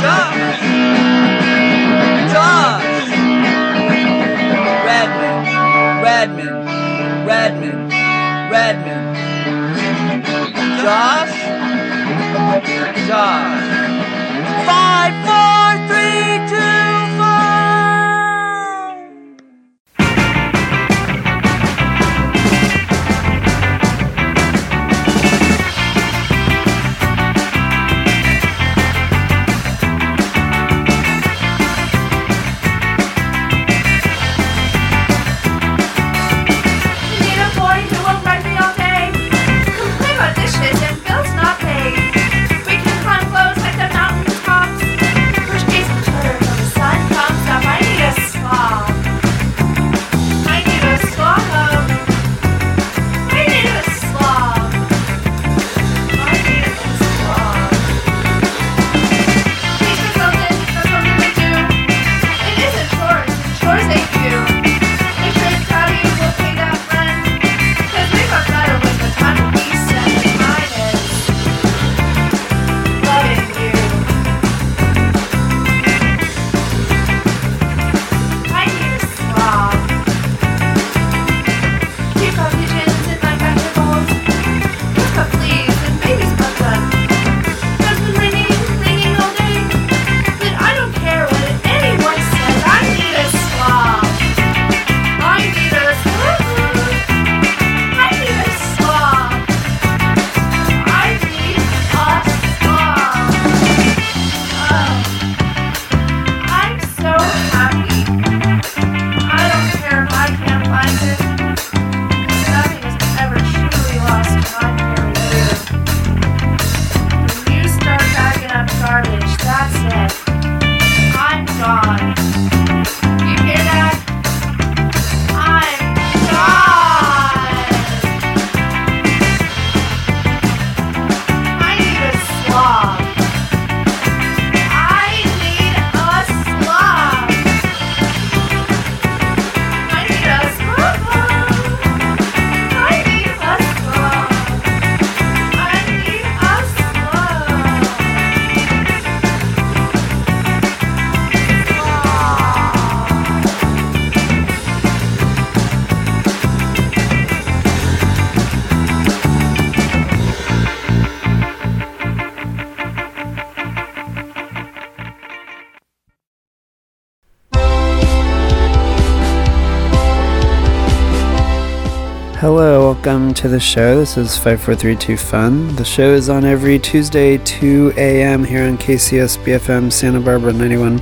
Hello, welcome to the show. This is 5432 Fun. The show is on every Tuesday, 2 a.m. here on KCSB FM Santa Barbara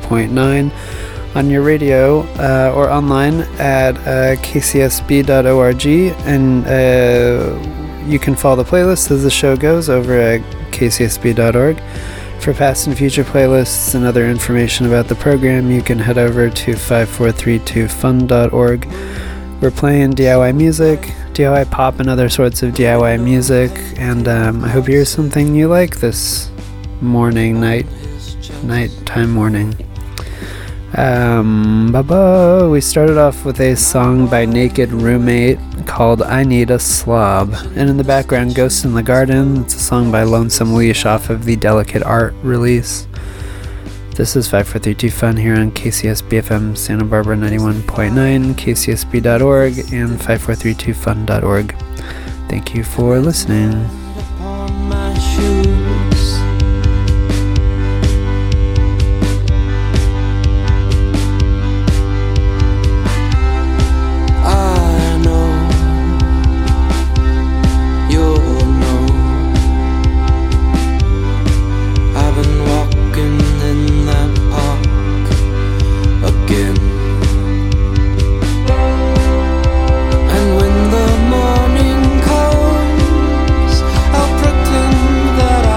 91.9 on your radio or online at kcsb.org, and you can follow the playlist as the show goes over at kcsb.org. For past and future playlists and other information about the program, you can head over to 5432fun.org. We're playing DIY music, DIY pop, and other sorts of DIY music, and I hope you hear something you like this nighttime morning. We started off with a song by Naked Roommate called I Need a Slob, and in the background, Ghost in the Garden. It's a song by Lonesome Leash off of the Delicate Art release. This is 5432 Fun here on KCSB FM Santa Barbara 91.9, kcsb.org, and 5432fun.org. Thank you for listening. That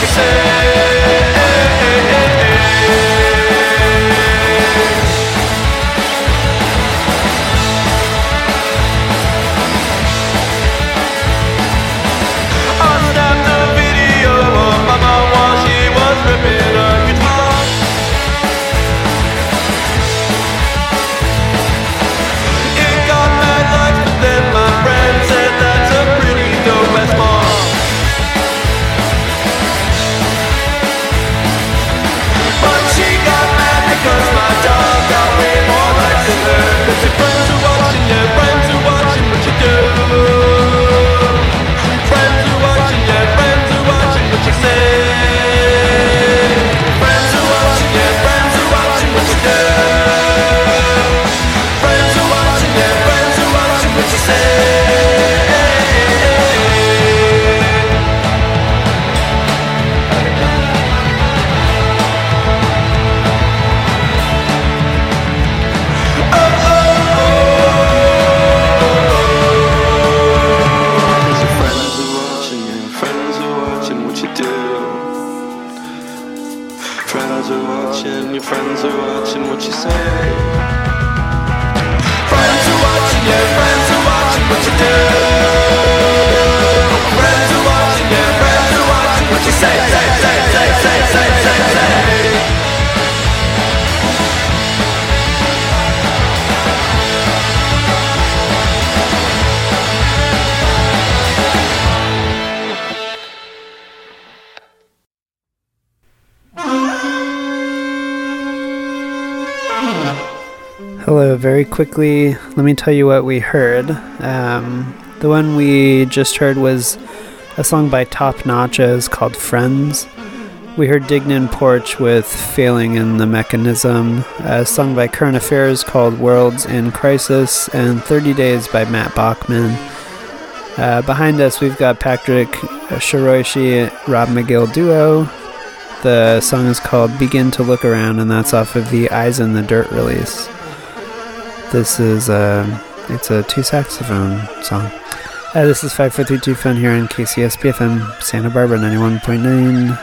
Hello, very quickly, let me tell you what we heard. The one we just heard was a song by Top Notches called Friends. We heard Dignan Porch with Failing in the Mechanism, a song by Current Affairs called Worlds in Crisis, and 30 Days by Matt Bachman. Behind us, we've got Patrick Shiroishi, Rob McGill duo. The song is called Begin to Look Around, and that's off of the Eyes in the Dirt release. This is it's a two saxophone song. This is 5432 Fun here on KCSP FM, Santa Barbara 91.9.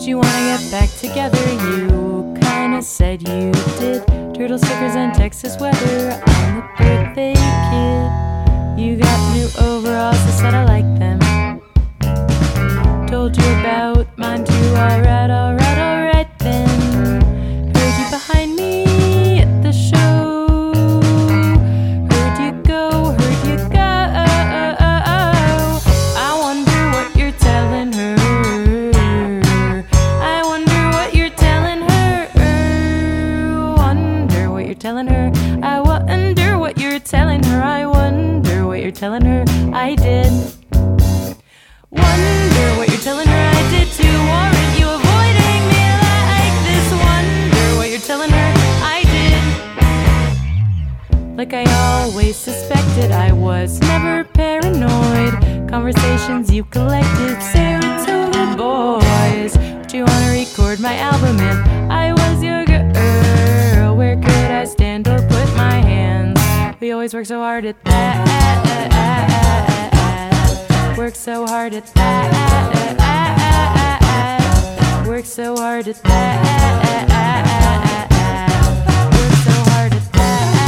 Did you wanna get back together? You kinda said you did. Turtle stickers and Texas weather. I'm the birthday kid. You got new overalls, I said I like them. Told you about mine too, alright then. Heard you behind me at the show. Heard you go. I wonder what you're telling her. I wonder what you're telling her. Wonder what you're telling her. I wonder what you're telling her. I wonder what you're telling her. I did. Wonder what you're telling her. I did to warrant you avoiding me like this. Wonder what you're telling her. I did. Like I always suspected, I was never paranoid. Conversations you collected, Saratoga boys. Do you wanna record my album if I was your girl? Where could I stand or put my hands? We always work so hard at that. Work so hard at that. Work so hard at that. Work so hard at that.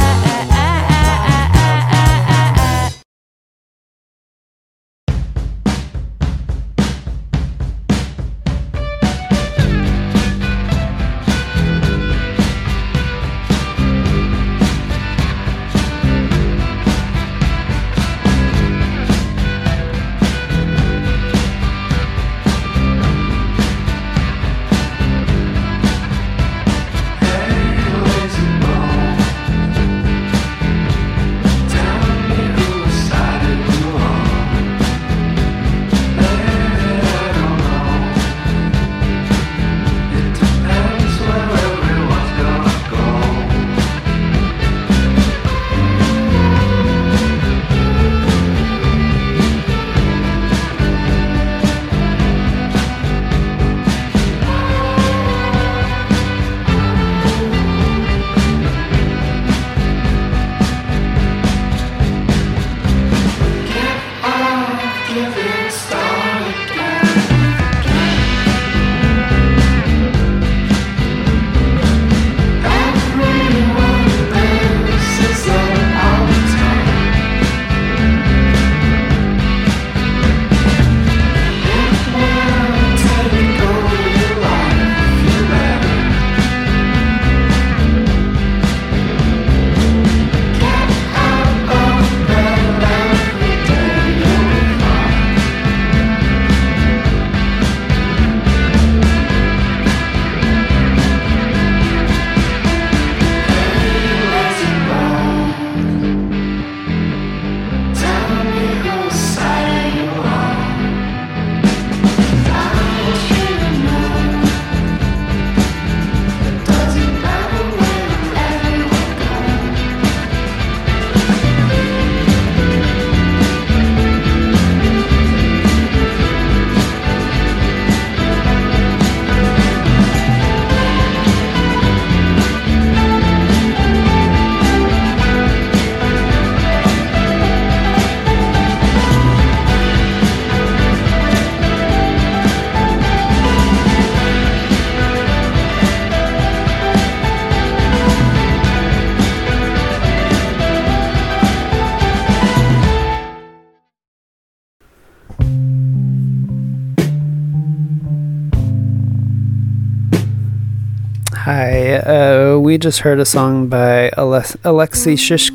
Hi, we just heard a song by Alexei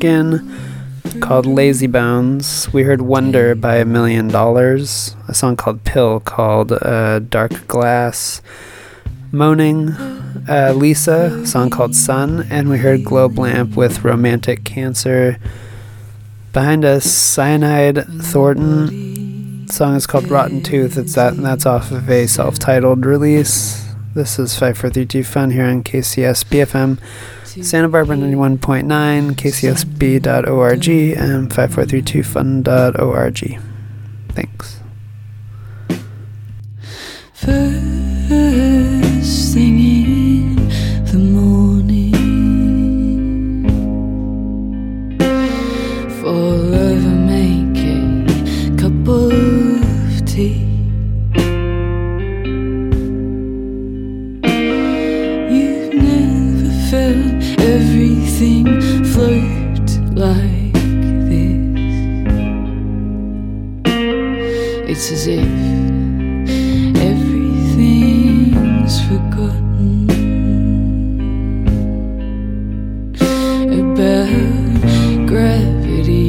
Shishkin called Lazy Bones. We heard Wonder by $1 Million, a song called Pill called Dark Glass. Moaning, Lisa, a song called Sun, and we heard Globe Lamp with Romantic Cancer. Behind us, Cyanide Thornton. The song is called Rotten Tooth. That's off of a self-titled release. This is 5432 Fun here on KCS BFM, Santa Barbara 91.9, kcsb.org, and 5432fun.org. Thanks. First thing in the morning, forever make a cup of tea. everything float like this. It's as if everything's forgotten about gravity.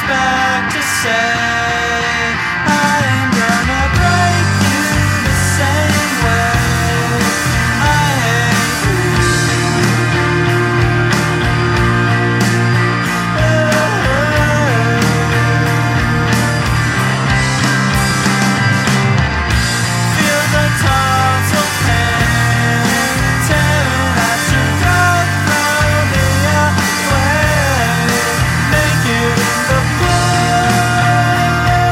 expect to say I'm gonna break you the same way I hate feel the tonsil pain tearing at your gut, throw me away, naked in the blood.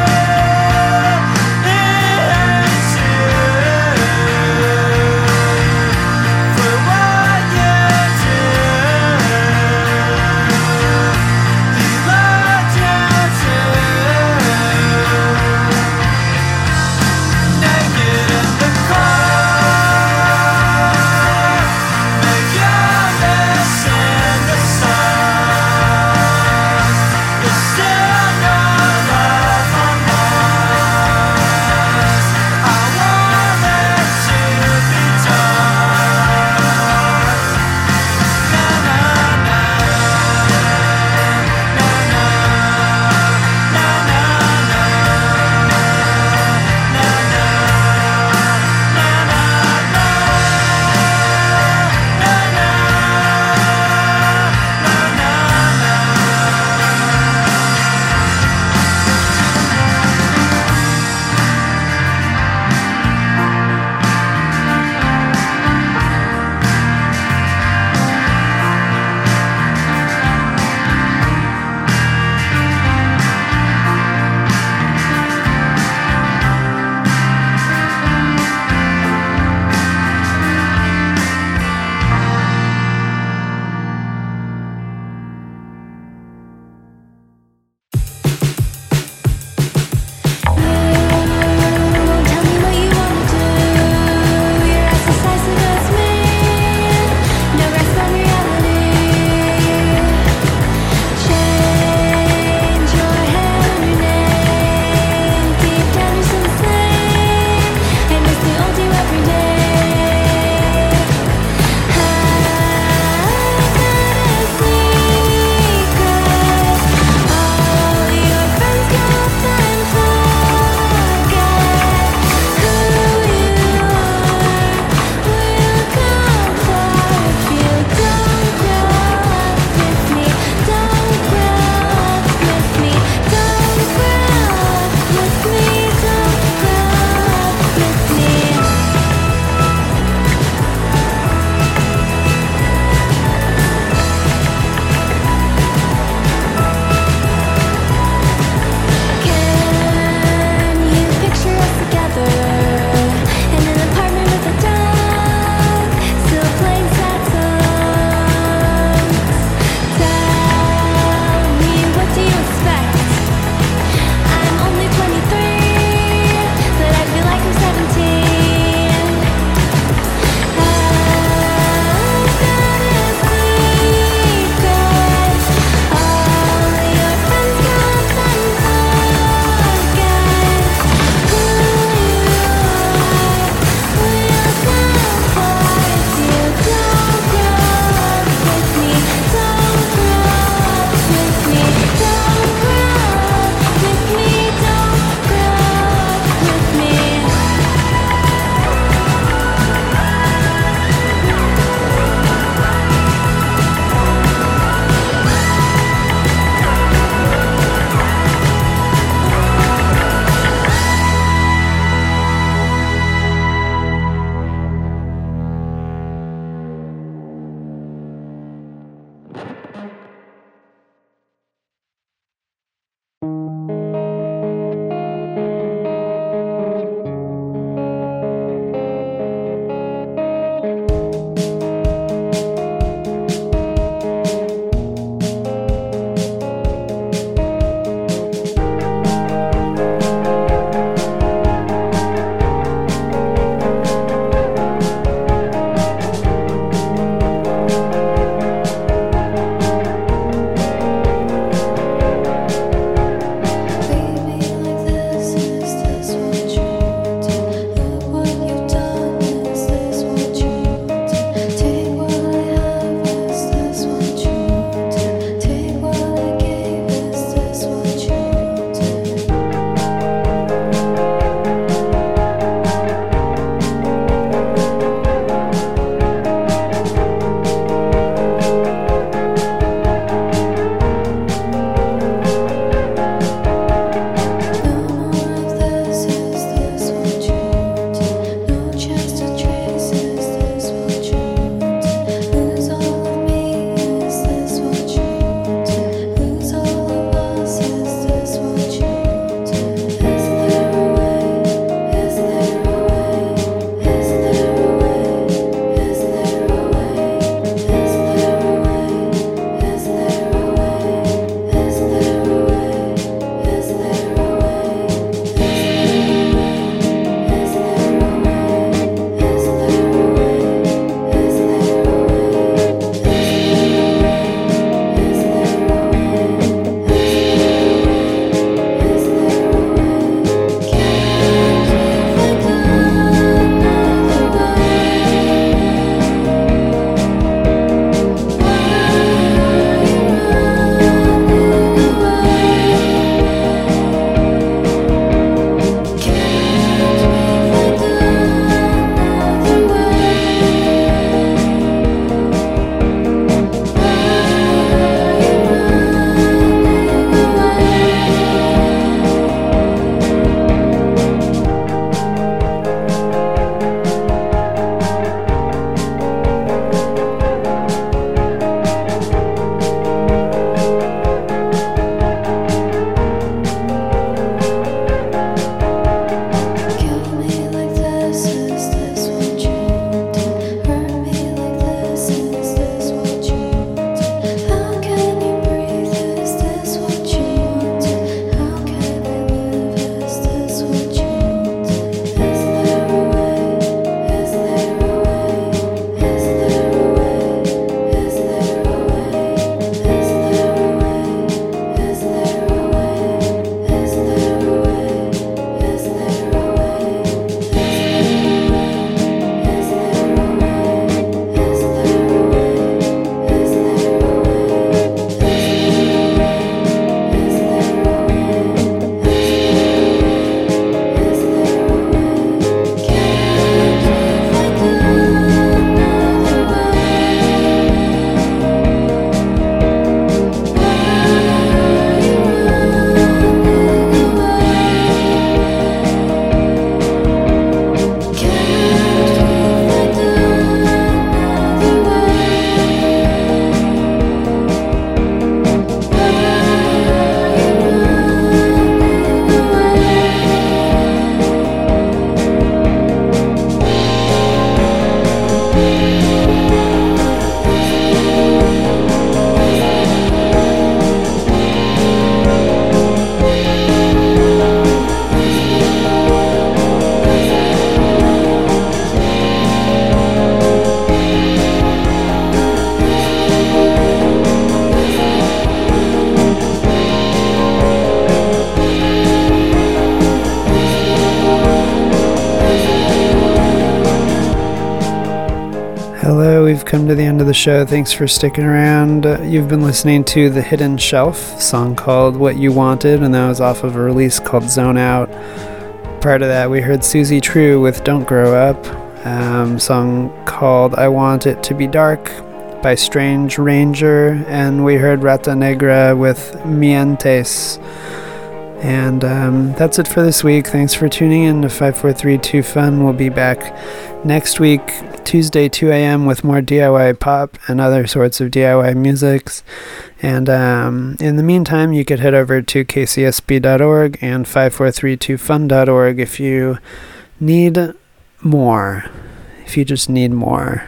come to the end of the show. Thanks for sticking around. You've been listening to The Hidden Shelf, a song called What You Wanted, and that was off of a release called Zone Out. Prior to that, we heard Susie True with Don't Grow Up, song called I Want It to Be Dark by Strange Ranger, and we heard Rata Negra with Mientes. And that's it for this week. Thanks for tuning in to 5432 Fun. We'll be back next week, Tuesday, 2 a.m. with more DIY pop and other sorts of DIY musics. And in the meantime, you could head over to kcsb.org and 5432fun.org if you need more. If you just need more.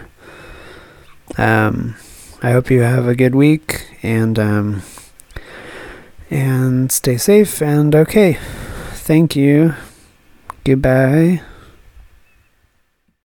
I hope you have a good week, and stay safe, and okay. Thank you. Goodbye.